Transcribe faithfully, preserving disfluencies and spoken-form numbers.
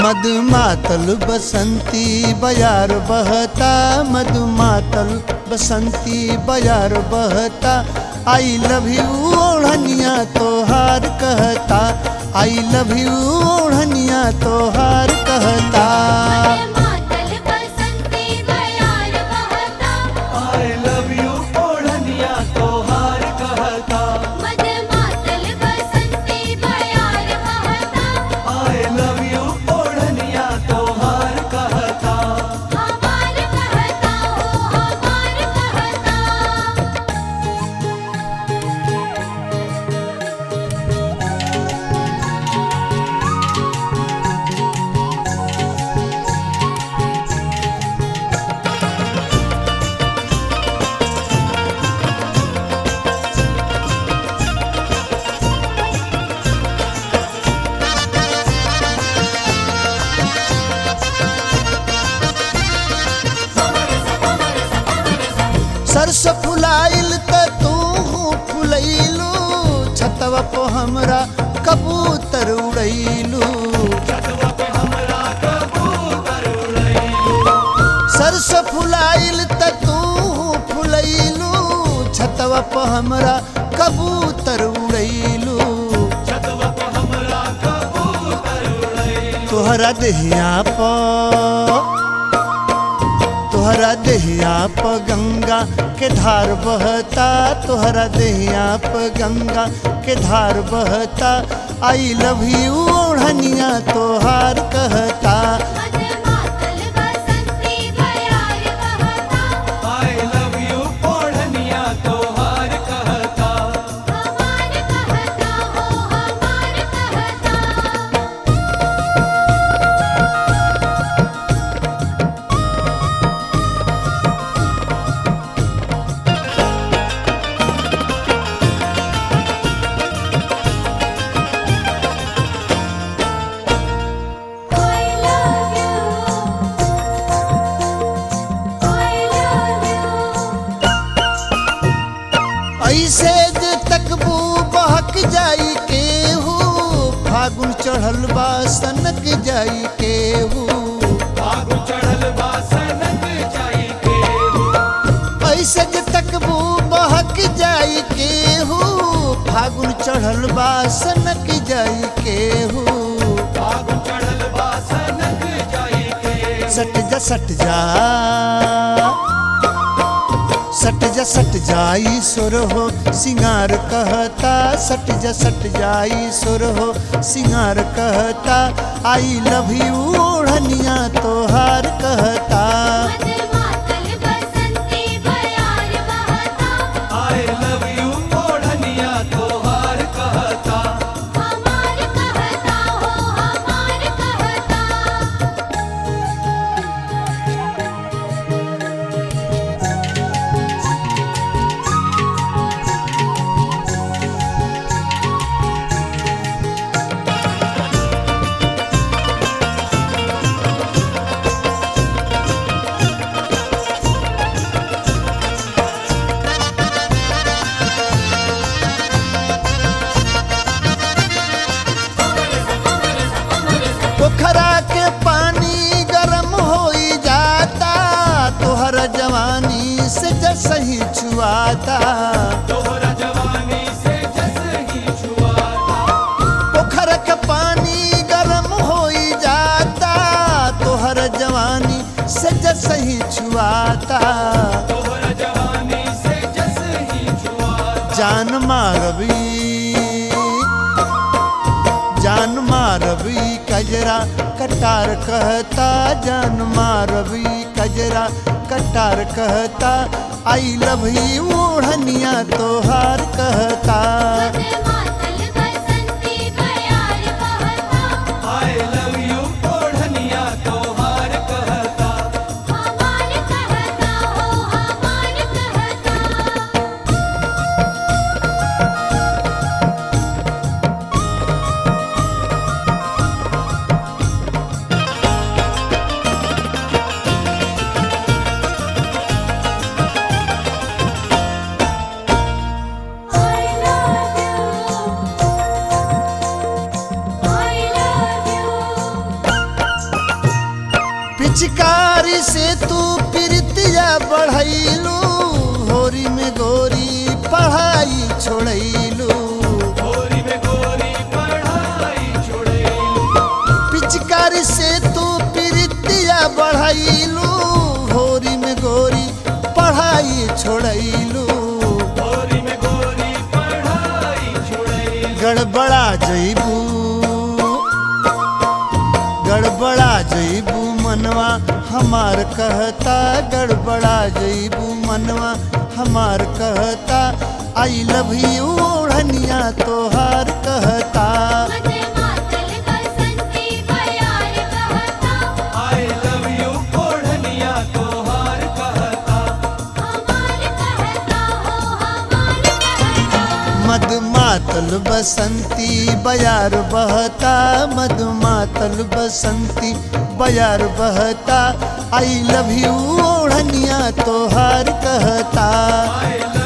मधुमातल बसंती बयार बहता, मधुमातल बसंती बयार बहता, आई लव यू ओढ़निया तोहार कहता, आई लव यू ओढ़निया तोहार कहता। सरस फुलाइल त तू फुलैलू, छतवा पे हमरा कबूतर उड़ैलू। सरस फुलाइल त तू फुलैलू, छतवा पे हमरा कबूतर उड़ैलू। तोहरा देहिया पर तोहरा देहिया प गंगा के धार बहता, तोहरा देहिया प गंगा के धार बहता, आई लव यू ओढ़निया तोहार कहता। ऐसे जे तकबू बहक जाई केहू, फागुन चढ़ल बा सनक जाई केहू। फागुन चढ़ल बा सनक जाई केहू। ऐसे जे तकबू बहक जाई केहू, फागुन चढ़ल बा सनक जाई केहू। फागुन चढ़ल बा सनक जाई केहू। सट जा सट जा सट जा सट जाई सुर हो सिंगार कहता, सट जा सट जाई सुर हो सिंगार कहता, आई लव यू ओढ़निया तोहार कहता। पोखरा के पानी गरम होई जाता, तोहरा जवानी से जसही छुआता। तोहरा जवानी से जसही छुआता। पोखरा के पानी गरम होई जाता, तोहरा जवानी से जसही छुआता। तोहरा जवानी से जसही छुआता। जान मारबी जान मारबी कजरा कटार कहता, जान मारबी कजरा कटार कहता, आई लव यू ओढ़निया तोहार कहता। पिचकारी से तू प्रीतिया बढ़ैलू होरी में गोरी पढ़ाई छोड़ैलू होरी में गोरी पढ़ाई छोड़ैलू पिचकारी से तू प्रीतिया बढ़ैलू होरी में गोरी पढ़ाई छोड़ैलू होरी में गोरी पढ़ाई छोड़ैलू गड़बड़ा जइबू गड़बड़ा जइबू मनवा हमार कहता गड़बड़ा जइबू मनवा हमार कहता आई लव यू ओढ़निया तोहार कहता आई लव यू ओढ़निया तोहार कहता मधुमातल बसंती बयार बहता मधुमातल बसंती बयार बहता आई लव यू ओढ़निया तोहार कहता आई